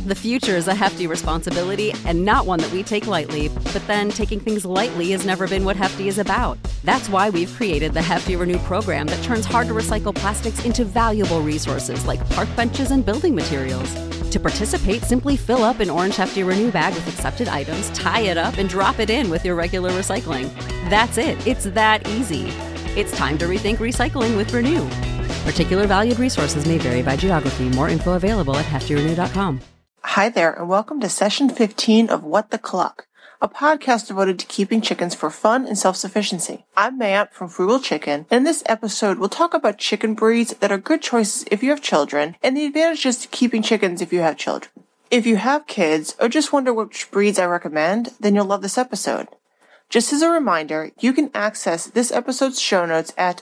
The future is a hefty responsibility and not one that we take lightly, but then taking things lightly has never been what Hefty is about. That's why we've created the Hefty Renew program that turns hard-to-recycle plastics into valuable resources like park benches and building materials. To participate, simply fill up an orange Hefty Renew bag with accepted items, tie it up, and drop it in with your regular recycling. That's it. It's that easy. It's time to rethink recycling with Renew. Particular valued resources may vary by geography. More info available at heftyrenew.com. Hi there, and welcome to Session 15 of What the Cluck, a podcast devoted to keeping chickens for fun and self-sufficiency. I'm Mayap from Frugal Chicken, and in this episode we'll talk about chicken breeds that are good choices if you have children, and the advantages to keeping chickens if you have children. If you have kids, or just wonder which breeds I recommend, then you'll love this episode. Just as a reminder, you can access this episode's show notes at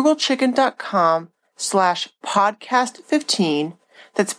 thefrugalchicken.com/podcast15. That's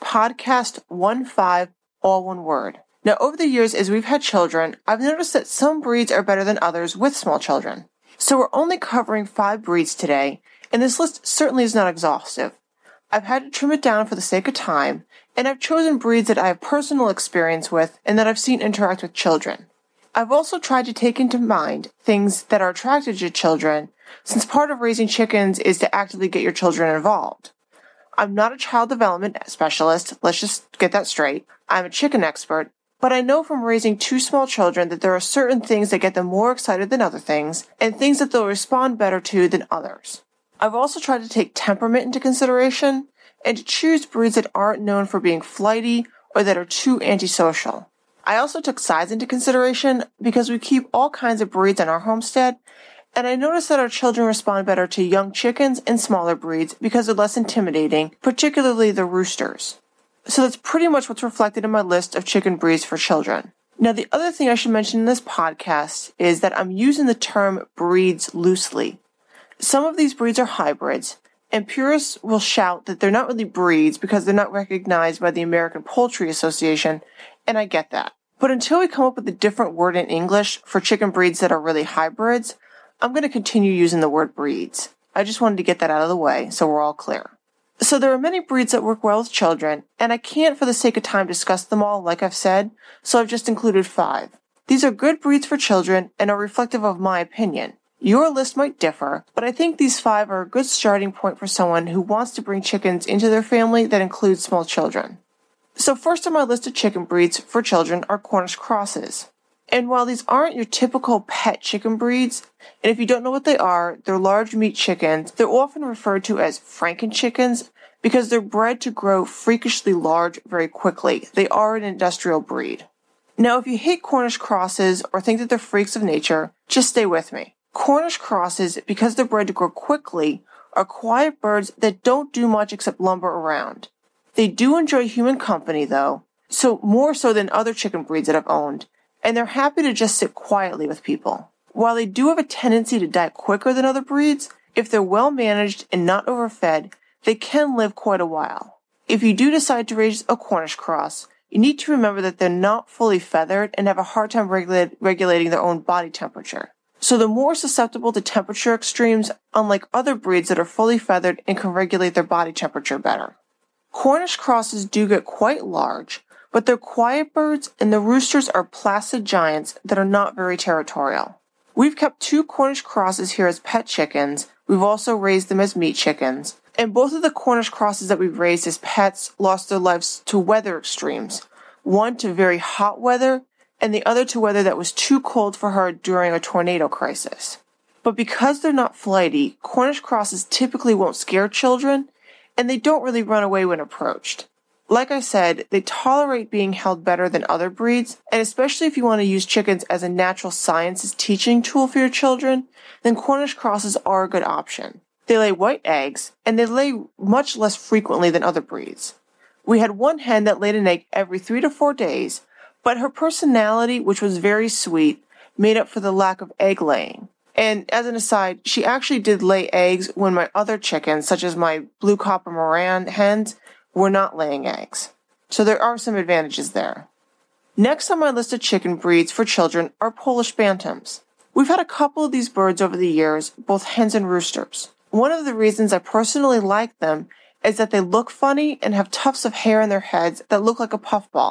podcast15, all one word. Now, over the years, as we've had children, I've noticed that some breeds are better than others with small children. So we're only covering 5 breeds today, and this list certainly is not exhaustive. I've had to trim it down for the sake of time, and I've chosen breeds that I have personal experience with and that I've seen interact with children. I've also tried to take into mind things that are attractive to children, since part of raising chickens is to actively get your children involved. I'm not a child development specialist, let's just get that straight. I'm a chicken expert, but I know from raising 2 small children that there are certain things that get them more excited than other things, and things that they'll respond better to than others. I've also tried to take temperament into consideration, and to choose breeds that aren't known for being flighty or that are too antisocial. I also took size into consideration because we keep all kinds of breeds in our homestead, and I noticed that our children respond better to young chickens and smaller breeds because they're less intimidating, particularly the roosters. So that's pretty much what's reflected in my list of chicken breeds for children. Now, the other thing I should mention in this podcast is that I'm using the term breeds loosely. Some of these breeds are hybrids, and purists will shout that they're not really breeds because they're not recognized by the American Poultry Association, and I get that. But until we come up with a different word in English for chicken breeds that are really hybrids, I'm going to continue using the word breeds. I just wanted to get that out of the way so we're all clear. So there are many breeds that work well with children, and I can't for the sake of time discuss them all like I've said, so I've just included 5. These are good breeds for children and are reflective of my opinion. Your list might differ, but I think these 5 are a good starting point for someone who wants to bring chickens into their family that includes small children. So first on my list of chicken breeds for children are Cornish crosses. And while these aren't your typical pet chicken breeds, and if you don't know what they are, they're large meat chickens, they're often referred to as Franken chickens because they're bred to grow freakishly large very quickly. They are an industrial breed. Now, if you hate Cornish crosses or think that they're freaks of nature, just stay with me. Cornish crosses, because they're bred to grow quickly, are quiet birds that don't do much except lumber around. They do enjoy human company, though, so more so than other chicken breeds that I've owned, and they're happy to just sit quietly with people. While they do have a tendency to die quicker than other breeds, if they're well managed and not overfed, they can live quite a while. If you do decide to raise a Cornish cross, you need to remember that they're not fully feathered and have a hard time regulating their own body temperature. So they're more susceptible to temperature extremes, unlike other breeds that are fully feathered and can regulate their body temperature better. Cornish crosses do get quite large, but they're quiet birds, and the roosters are placid giants that are not very territorial. We've kept 2 Cornish crosses here as pet chickens. We've also raised them as meat chickens. And both of the Cornish crosses that we've raised as pets lost their lives to weather extremes. One to very hot weather, and the other to weather that was too cold for her during a tornado crisis. But because they're not flighty, Cornish crosses typically won't scare children, and they don't really run away when approached. Like I said, they tolerate being held better than other breeds, and especially if you want to use chickens as a natural sciences teaching tool for your children, then Cornish crosses are a good option. They lay white eggs, and they lay much less frequently than other breeds. We had one hen that laid an egg every 3 to 4 days, but her personality, which was very sweet, made up for the lack of egg laying. And as an aside, she actually did lay eggs when my other chickens, such as my blue copper Moran hens, were not laying eggs. So there are some advantages there. Next on my list of chicken breeds for children are Polish Bantams. We've had a couple of these birds over the years, both hens and roosters. One of the reasons I personally like them is that they look funny and have tufts of hair in their heads that look like a puffball.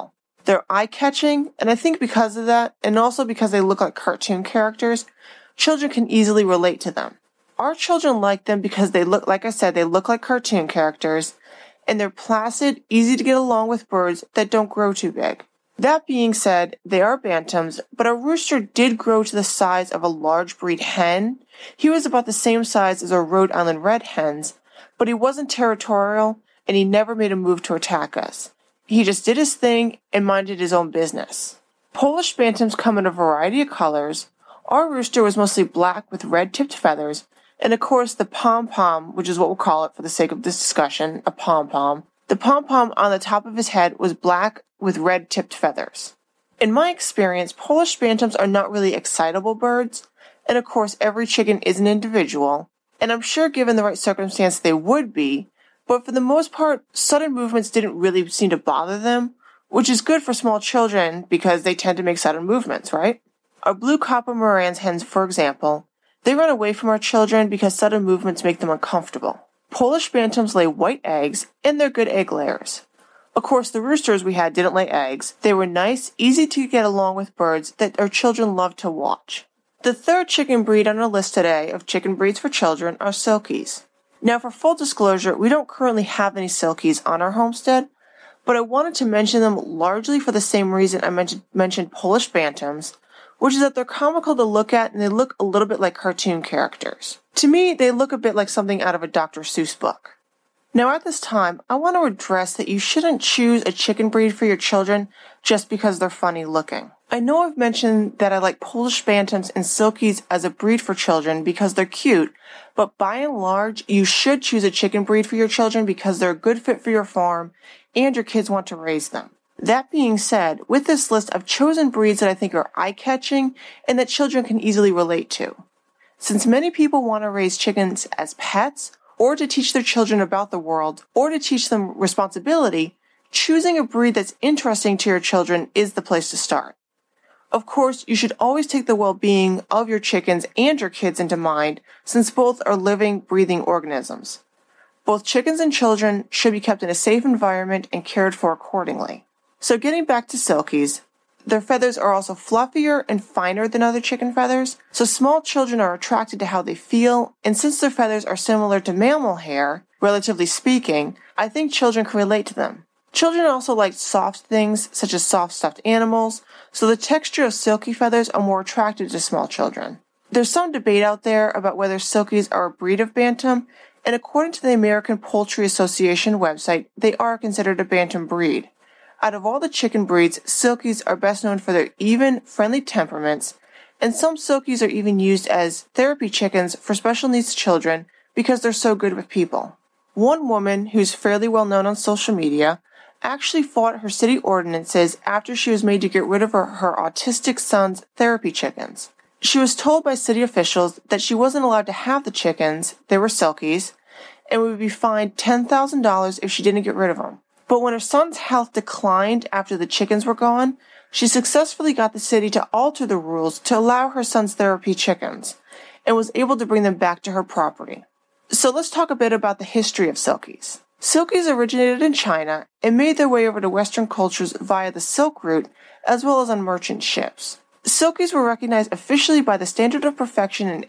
They're eye-catching, and I think because of that, and also because they look like cartoon characters, children can easily relate to them. Our children like them because they look, like I said, they look like cartoon characters, and they're placid, easy to get along with birds that don't grow too big. That being said, they are bantams, but our rooster did grow to the size of a large breed hen. He was about the same size as our Rhode Island red hens, but he wasn't territorial, and he never made a move to attack us. He just did his thing and minded his own business. Polish bantams come in a variety of colors. Our rooster was mostly black with red-tipped feathers, and of course the pom-pom, which is what we'll call it for the sake of this discussion, a pom-pom. The pom-pom on the top of his head was black with red-tipped feathers. In my experience, Polish bantams are not really excitable birds, and of course every chicken is an individual, and I'm sure given the right circumstance they would be, but for the most part, sudden movements didn't really seem to bother them, which is good for small children because they tend to make sudden movements, right? Our blue copper Moran's hens, for example, they run away from our children because sudden movements make them uncomfortable. Polish bantams lay white eggs, and they're good egg layers. Of course, the roosters we had didn't lay eggs. They were nice, easy to get along with birds that our children love to watch. The third chicken breed on our list today of chicken breeds for children are Silkies. Now, for full disclosure, we don't currently have any Silkies on our homestead, but I wanted to mention them largely for the same reason I mentioned Polish bantams, which is that they're comical to look at and they look a little bit like cartoon characters. To me, they look a bit like something out of a Dr. Seuss book. Now at this time, I want to address that you shouldn't choose a chicken breed for your children just because they're funny looking. I know I've mentioned that I like Polish bantams and Silkies as a breed for children because they're cute, but by and large, you should choose a chicken breed for your children because they're a good fit for your farm and your kids want to raise them. That being said, with this list, I've chosen breeds that I think are eye-catching and that children can easily relate to. Since many people want to raise chickens as pets, or to teach their children about the world, or to teach them responsibility, choosing a breed that's interesting to your children is the place to start. Of course, you should always take the well-being of your chickens and your kids into mind, since both are living, breathing organisms. Both chickens and children should be kept in a safe environment and cared for accordingly. So getting back to Silkies, their feathers are also fluffier and finer than other chicken feathers, so small children are attracted to how they feel, and since their feathers are similar to mammal hair, relatively speaking, I think children can relate to them. Children also like soft things, such as soft stuffed animals, so the texture of silky feathers are more attractive to small children. There's some debate out there about whether Silkies are a breed of bantam, and according to the American Poultry Association website, they are considered a bantam breed. Out of all the chicken breeds, Silkies are best known for their even, friendly temperaments, and some Silkies are even used as therapy chickens for special needs children because they're so good with people. One woman, who's fairly well known on social media, actually fought her city ordinances after she was made to get rid of her autistic son's therapy chickens. She was told by city officials that she wasn't allowed to have the chickens, they were Silkies, and would be fined $10,000 if she didn't get rid of them. But when her son's health declined after the chickens were gone, she successfully got the city to alter the rules to allow her son's therapy chickens, and was able to bring them back to her property. So let's talk a bit about the history of Silkies. Silkies originated in China and made their way over to Western cultures via the Silk Route, as well as on merchant ships. Silkies were recognized officially by the Standard of Perfection in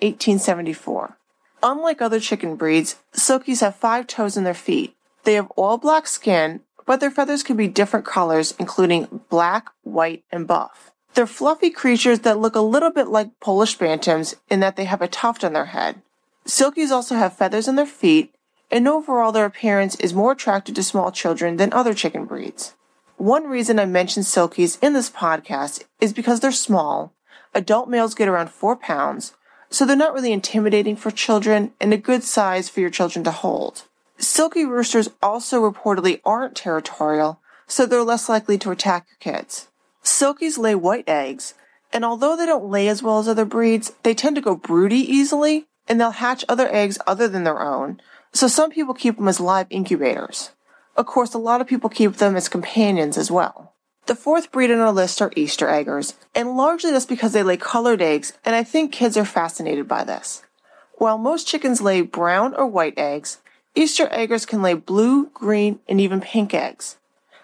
1874. Unlike other chicken breeds, Silkies have 5 toes in their feet. They have all black skin, but their feathers can be different colors, including black, white, and buff. They're fluffy creatures that look a little bit like Polish bantams in that they have a tuft on their head. Silkies also have feathers on their feet, and overall their appearance is more attractive to small children than other chicken breeds. One reason I mention Silkies in this podcast is because they're small. Adult males get around 4 pounds, so they're not really intimidating for children and a good size for your children to hold. Silky roosters also reportedly aren't territorial, so they're less likely to attack your kids. Silkies lay white eggs, and although they don't lay as well as other breeds, they tend to go broody easily, and they'll hatch other eggs other than their own, so some people keep them as live incubators. Of course, a lot of people keep them as companions as well. The fourth breed on our list are Easter eggers, and largely that's because they lay colored eggs, and I think kids are fascinated by this. While most chickens lay brown or white eggs, Easter eggers can lay blue, green, and even pink eggs.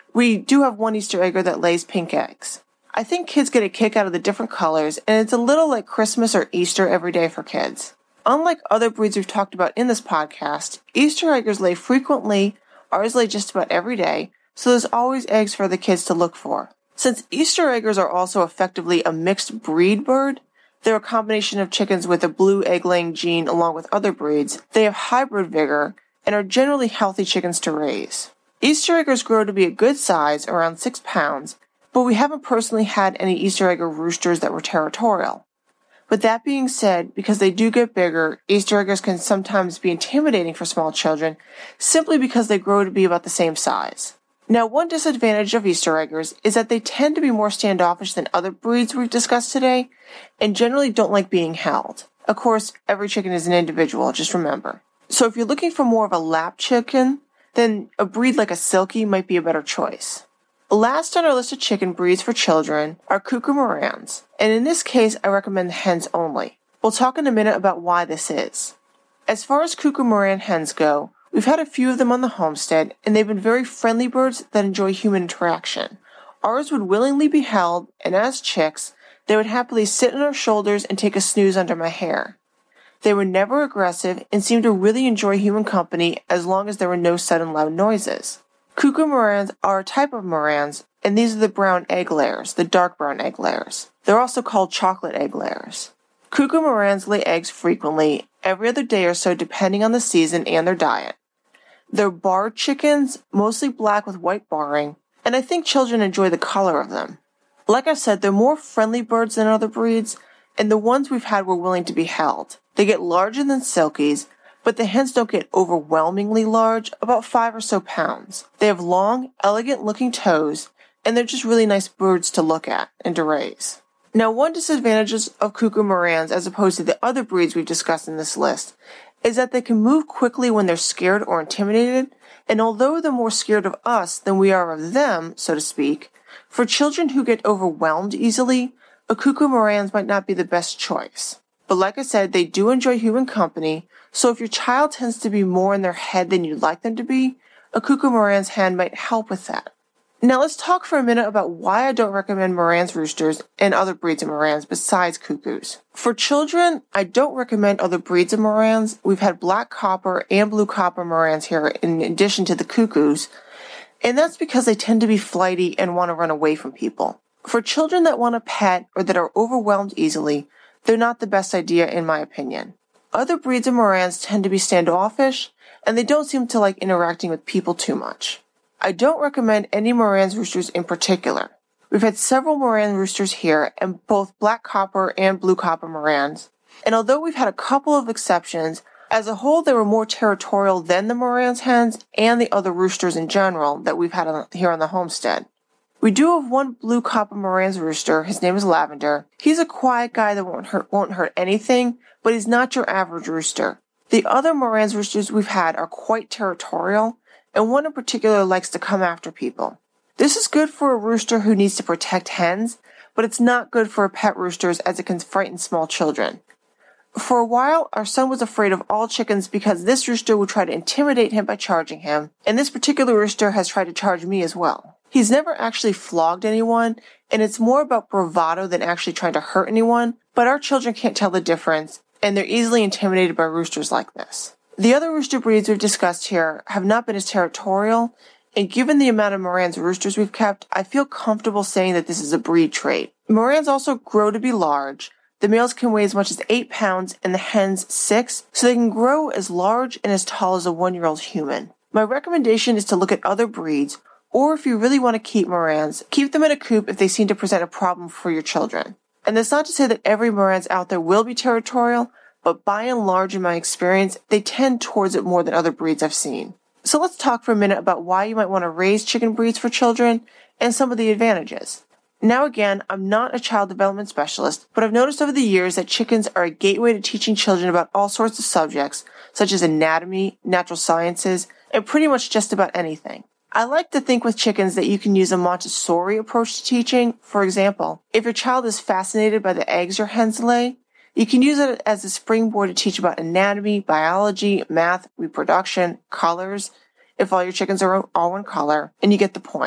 We do have one Easter egger that lays pink eggs. I think kids get a kick out of the different colors, and it's a little like Christmas or Easter every day for kids. Unlike other breeds we've talked about in this podcast, Easter eggers lay frequently, ours lay just about every day, so there's always eggs for the kids to look for. Since Easter eggers are also effectively a mixed breed bird, they're a combination of chickens with a blue egg-laying gene along with other breeds, they have hybrid vigor and are generally healthy chickens to raise. Easter eggers grow to be a good size, around 6 pounds, but we haven't personally had any Easter egger roosters that were territorial. But that being said, because they do get bigger, Easter eggers can sometimes be intimidating for small children simply because they grow to be about the same size. Now, one disadvantage of Easter eggers is that they tend to be more standoffish than other breeds we've discussed today and generally don't like being held. Of course, every chicken is an individual, just remember. So if you're looking for more of a lap chicken, then a breed like a Silkie might be a better choice. Last on our list of chicken breeds for children are Kuku Marans, and in this case I recommend the hens only. We'll talk in a minute about why this is. As far as Kuku Maran hens go, we've had a few of them on the homestead, and they've been very friendly birds that enjoy human interaction. Ours would willingly be held, and as chicks, they would happily sit on our shoulders and take a snooze under my hair. They were never aggressive and seemed to really enjoy human company as long as there were no sudden loud noises. Kuku Marans are a type of Marans, and these are the brown egg layers, the dark brown egg layers. They're also called chocolate egg layers. Kuku Marans lay eggs frequently, every other day or so depending on the season and their diet. They're barred chickens, mostly black with white barring, and I think children enjoy the color of them. Like I said, they're more friendly birds than other breeds, and the ones we've had were willing to be held. They get larger than Silkies, but the hens don't get overwhelmingly large, about 5 or so pounds. They have long, elegant-looking toes, and they're just really nice birds to look at and to raise. Now, one disadvantage of Kuku Marans, as opposed to the other breeds we've discussed in this list, is that they can move quickly when they're scared or intimidated, and although they're more scared of us than we are of them, so to speak, for children who get overwhelmed easily, a Kuku Marans might not be the best choice. But like I said, they do enjoy human company, so if your child tends to be more in their head than you'd like them to be, a Kuku Marans hen might help with that. Now let's talk for a minute about why I don't recommend Marans roosters and other breeds of Marans besides Kukus. For children, I don't recommend other breeds of Marans. We've had black copper and blue copper Marans here in addition to the Kukus, and that's because they tend to be flighty and want to run away from people. For children that want a pet or that are overwhelmed easily, they're not the best idea in my opinion. Other breeds of Marans tend to be standoffish, and they don't seem to like interacting with people too much. I don't recommend any Marans roosters in particular. We've had several Maran roosters here, and both black copper and blue copper Marans, and although we've had a couple of exceptions, as a whole they were more territorial than the Marans hens and the other roosters in general that we've had here on the homestead. We do have one blue copper Marans rooster. His name is Lavender. He's a quiet guy that won't hurt anything, but he's not your average rooster. The other Marans roosters we've had are quite territorial, and one in particular likes to come after people. This is good for a rooster who needs to protect hens, but it's not good for pet roosters as it can frighten small children. For a while, our son was afraid of all chickens because this rooster would try to intimidate him by charging him, and this particular rooster has tried to charge me as well. He's never actually flogged anyone, and it's more about bravado than actually trying to hurt anyone, but our children can't tell the difference, and they're easily intimidated by roosters like this. The other rooster breeds we've discussed here have not been as territorial, and given the amount of Marans roosters we've kept, I feel comfortable saying that this is a breed trait. Marans also grow to be large. The males can weigh as much as 8 pounds and the hens 6, so they can grow as large and as tall as a 1-year-old human. My recommendation is to look at other breeds, or if you really want to keep Marans, keep them in a coop if they seem to present a problem for your children. And that's not to say that every Marans out there will be territorial, but by and large in my experience, they tend towards it more than other breeds I've seen. So let's talk for a minute about why you might want to raise chicken breeds for children and some of the advantages. Now again, I'm not a child development specialist, but I've noticed over the years that chickens are a gateway to teaching children about all sorts of subjects, such as anatomy, natural sciences, and pretty much just about anything. I like to think with chickens that you can use a Montessori approach to teaching. For example, if your child is fascinated by the eggs your hens lay, you can use it as a springboard to teach about anatomy, biology, math, reproduction, colors, if all your chickens are all one color, and you get the point.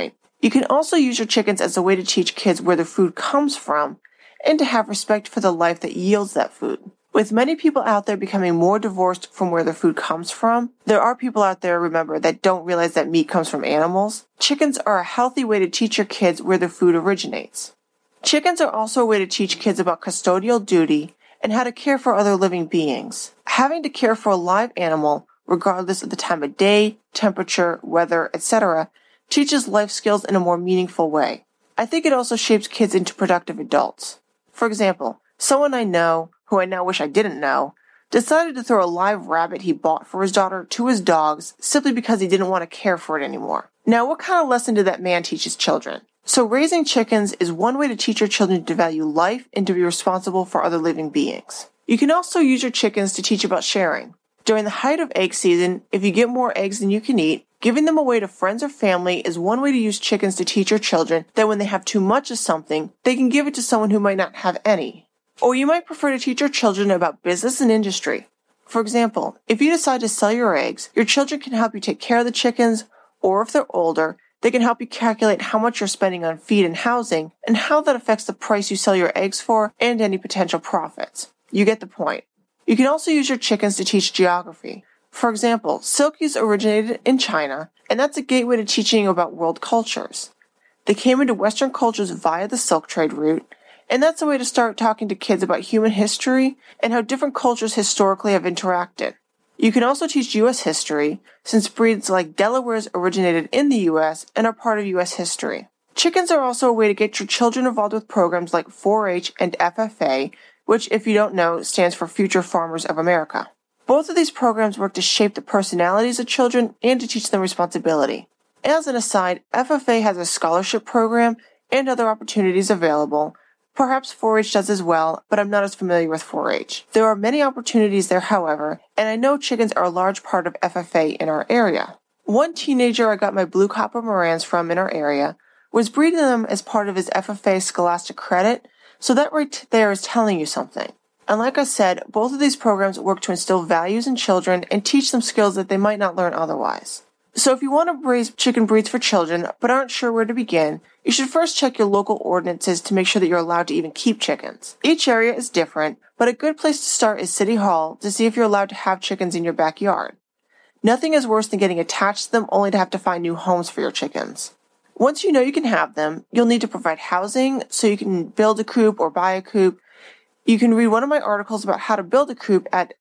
You can also use your chickens as a way to teach kids where their food comes from and to have respect for the life that yields that food. With many people out there becoming more divorced from where their food comes from, there are people out there, remember, that don't realize that meat comes from animals. Chickens are a healthy way to teach your kids where their food originates. Chickens are also a way to teach kids about custodial duty and how to care for other living beings. Having to care for a live animal, regardless of the time of day, temperature, weather, etc., teaches life skills in a more meaningful way. I think it also shapes kids into productive adults. For example, someone I know, who I now wish I didn't know, decided to throw a live rabbit he bought for his daughter to his dogs simply because he didn't want to care for it anymore. Now, what kind of lesson did that man teach his children? So raising chickens is one way to teach your children to value life and to be responsible for other living beings. You can also use your chickens to teach about sharing. During the height of egg season, if you get more eggs than you can eat, giving them away to friends or family is one way to use chickens to teach your children that when they have too much of something, they can give it to someone who might not have any. Or you might prefer to teach your children about business and industry. For example, if you decide to sell your eggs, your children can help you take care of the chickens, or if they're older, they can help you calculate how much you're spending on feed and housing, and how that affects the price you sell your eggs for and any potential profits. You get the point. You can also use your chickens to teach geography. For example, silkies originated in China, and that's a gateway to teaching about world cultures. They came into Western cultures via the silk trade route, and that's a way to start talking to kids about human history and how different cultures historically have interacted. You can also teach U.S. history, since breeds like Delawares originated in the U.S. and are part of U.S. history. Chickens are also a way to get your children involved with programs like 4-H and FFA, which, if you don't know, stands for Future Farmers of America. Both of these programs work to shape the personalities of children and to teach them responsibility. As an aside, FFA has a scholarship program and other opportunities available. Perhaps 4-H does as well, but I'm not as familiar with 4-H. There are many opportunities there, however, and I know chickens are a large part of FFA in our area. One teenager I got my blue copper Marans from in our area was breeding them as part of his FFA Scholastic credit, so that right there is telling you something. And like I said, both of these programs work to instill values in children and teach them skills that they might not learn otherwise. So if you want to raise chicken breeds for children but aren't sure where to begin, you should first check your local ordinances to make sure that you're allowed to even keep chickens. Each area is different, but a good place to start is City Hall to see if you're allowed to have chickens in your backyard. Nothing is worse than getting attached to them only to have to find new homes for your chickens. Once you know you can have them, you'll need to provide housing so you can build a coop or buy a coop. You can read one of my articles about how to build a coop at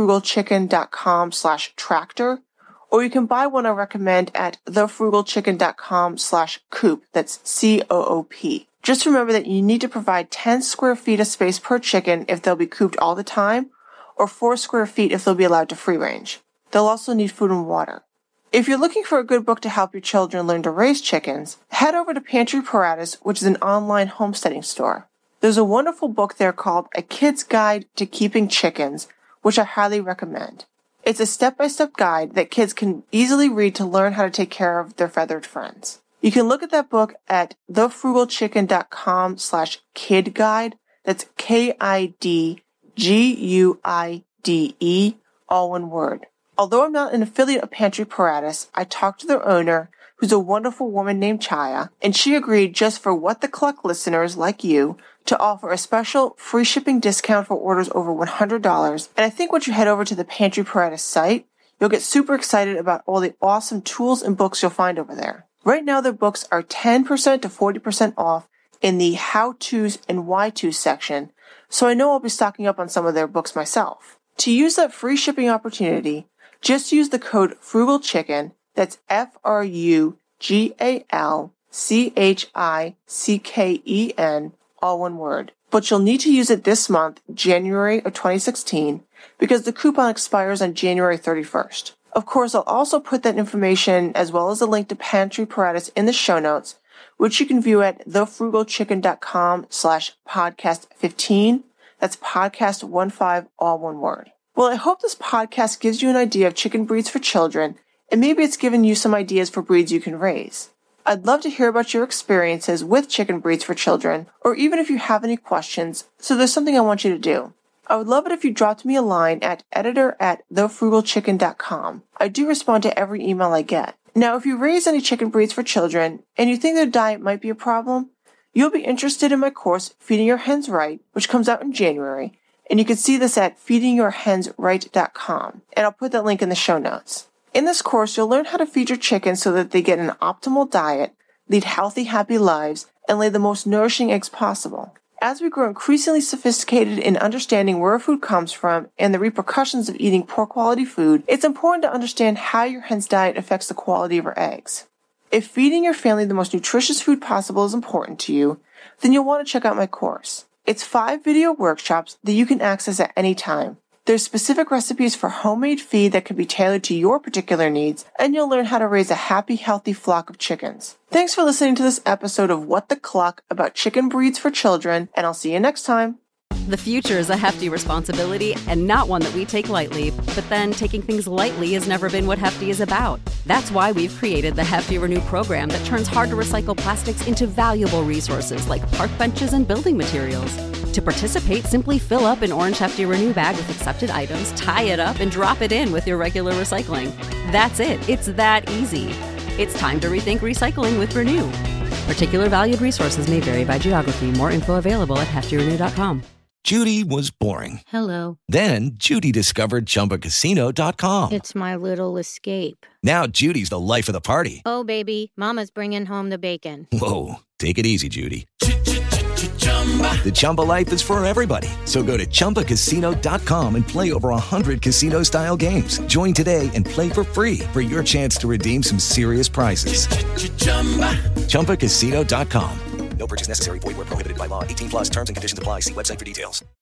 thefrugalchicken.com/tractor, or you can buy one I recommend at thefrugalchicken.com/coop. That's COOP. Just remember that you need to provide 10 square feet of space per chicken if they'll be cooped all the time, or 4 square feet if they'll be allowed to free range. They'll also need food and water. If you're looking for a good book to help your children learn to raise chickens, head over to Pantry Paratus, which is an online homesteading store. There's a wonderful book there called A Kid's Guide to Keeping Chickens, which I highly recommend. It's a step-by-step guide that kids can easily read to learn how to take care of their feathered friends. You can look at that book at thefrugalchicken.com/kidguide. That's KIDGUIDE, all one word. Although I'm not an affiliate of Pantry Paratus, I talked to their owner, who's a wonderful woman named Chaya, and she agreed just for What the Cluck listeners like you to offer a special free shipping discount for orders over $100. And I think once you head over to the Pantry Paratus site, you'll get super excited about all the awesome tools and books you'll find over there. Right now, their books are 10% to 40% off in the How-Tos and Why-Tos section, so I know I'll be stocking up on some of their books myself. To use that free shipping opportunity, just use the code FrugalChicken, that's FRUGALCHICKEN, all one word. But you'll need to use it this month, January of 2016, because the coupon expires on January 31st. Of course, I'll also put that information as well as a link to Pantry Paratus in the show notes, which you can view at thefrugalchicken.com/podcast15. That's podcast15, all one word. Well, I hope this podcast gives you an idea of chicken breeds for children, and maybe it's given you some ideas for breeds you can raise. I'd love to hear about your experiences with chicken breeds for children, or even if you have any questions, so there's something I want you to do. I would love it if you dropped me a line at editor@thefrugalchicken.com. I do respond to every email I get. Now, if you raise any chicken breeds for children and you think their diet might be a problem, you'll be interested in my course, Feeding Your Hens Right, which comes out in January, and you can see this at feedingyourhensright.com, and I'll put that link in the show notes. In this course, you'll learn how to feed your chickens so that they get an optimal diet, lead healthy, happy lives, and lay the most nourishing eggs possible. As we grow increasingly sophisticated in understanding where our food comes from and the repercussions of eating poor quality food, it's important to understand how your hen's diet affects the quality of her eggs. If feeding your family the most nutritious food possible is important to you, then you'll want to check out my course. It's 5 video workshops that you can access at any time. There's specific recipes for homemade feed that can be tailored to your particular needs, and you'll learn how to raise a happy, healthy flock of chickens. Thanks for listening to this episode of What the Cluck about chicken breeds for children, and I'll see you next time. The future is a hefty responsibility and not one that we take lightly, but then taking things lightly has never been what Hefty is about. That's why we've created the Hefty Renew program that turns hard-to-recycle plastics into valuable resources like park benches and building materials. To participate, simply fill up an orange Hefty Renew bag with accepted items, tie it up, and drop it in with your regular recycling. That's it. It's that easy. It's time to rethink recycling with Renew. Particular valued resources may vary by geography. More info available at heftyrenew.com. Judy was boring. Hello. Then Judy discovered ChumbaCasino.com. It's my little escape. Now Judy's the life of the party. Oh, baby, mama's bringing home the bacon. Whoa, take it easy, Judy. The Chumba life is for everybody. So go to ChumbaCasino.com and play over 100 casino-style games. Join today and play for free for your chance to redeem some serious prizes. ChumbaCasino.com. No purchase necessary. Void where prohibited by law. 18+ terms and conditions apply. See website for details.